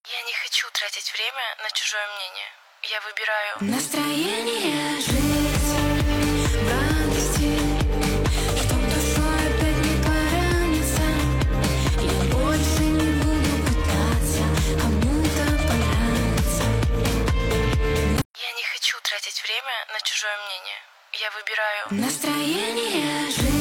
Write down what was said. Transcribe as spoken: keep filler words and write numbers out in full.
Я не хочу тратить время на чужое мнение. Я выбираю настроение жить в радости, чтоб душой опять не пораниться. Я больше не буду пытаться кому-то понравиться. Я не хочу тратить время на чужое мнение. Я выбираю настроение жить.